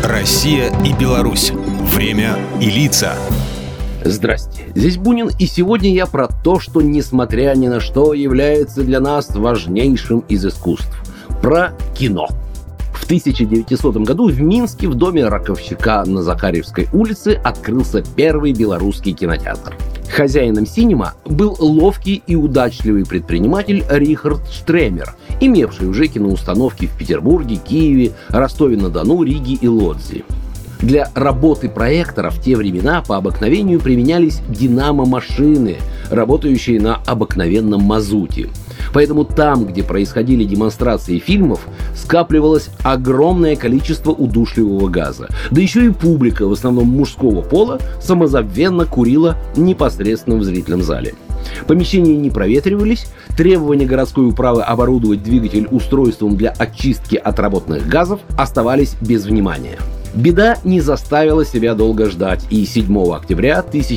Россия и Беларусь. Время и лица. Здрасте, здесь Бунин, и сегодня я про то, что, несмотря ни на что, является для нас важнейшим из искусств. Про кино. В 1900 году в Минске в доме Раковщика на Захарьевской улице открылся первый белорусский кинотеатр. Хозяином синема был ловкий и удачливый предприниматель Рихард Штремер, имевший уже киноустановки в Петербурге, Киеве, Ростове-на-Дону, Риге и Лодзи. Для работы проектора в те времена по обыкновению применялись динамо-машины, работающие на обыкновенном мазуте. Поэтому там, где происходили демонстрации фильмов, скапливалось огромное количество удушливого газа. Да еще и публика, в основном мужского пола, самозабвенно курила непосредственно в зрительном зале. Помещения не проветривались, требования городской управы оборудовать двигатель устройством для очистки отработанных газов оставались без внимания. Беда не заставила себя долго ждать, и 7 октября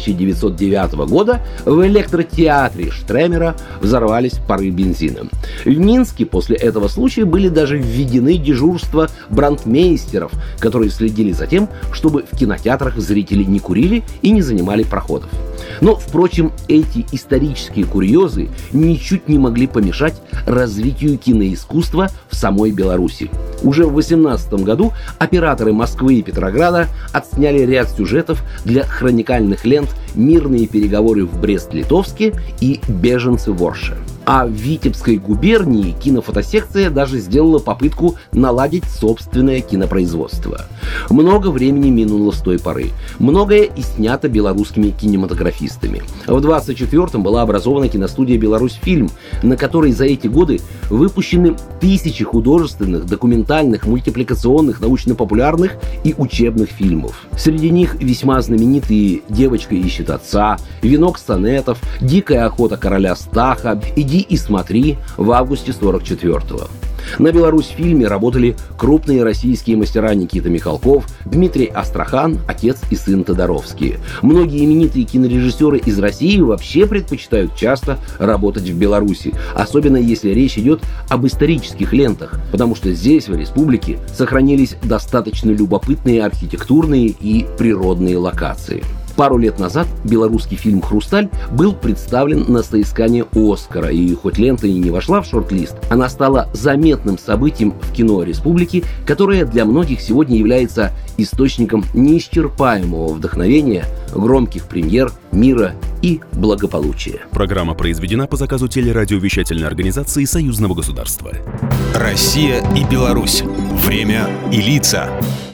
1909 года в электротеатре Штремера взорвались пары бензина. В Минске после этого случая были даже введены дежурства брандмейстеров, которые следили за тем, чтобы в кинотеатрах зрители не курили и не занимали проходов. Но, впрочем, эти исторические курьезы ничуть не могли помешать развитию киноискусства в самой Беларуси. Уже в 18 году операторы Москвы и Петрограда отсняли ряд сюжетов для хроникальных лент «Мирные переговоры в Брест-Литовске» и «Беженцы в Орше». А в Витебской губернии кинофотосекция даже сделала попытку наладить собственное кинопроизводство. Много времени минуло с той поры. Многое и снято белорусскими кинематографистами. В 24-м была образована киностудия «Беларусьфильм», на которой за эти годы выпущены тысячи художественных, документальных, мультипликационных, научно-популярных и учебных фильмов. Среди них весьма знаменитые «Девочка ищет отца», «Венок сонетов», «Дикая охота короля Стаха», «Иди и смотри» в августе 44-го. На «Беларусьфильме» работали крупные российские мастера Никита Михалков, Дмитрий Астрахан, отец и сын Тодоровские. Многие именитые кинорежиссеры из России вообще предпочитают часто работать в Беларуси, особенно если речь идет об исторических лентах, потому что здесь, в республике, сохранились достаточно любопытные архитектурные и природные локации. Пару лет назад белорусский фильм «Хрусталь» был представлен на соискание «Оскара», и хоть лента и не вошла в шорт-лист, она стала заметным событием в кино республики, которое для многих сегодня является источником неисчерпаемого вдохновения, громких премьер, мира и благополучия. Программа произведена по заказу телерадиовещательной организации Союзного государства. Россия и Беларусь. Время и лица.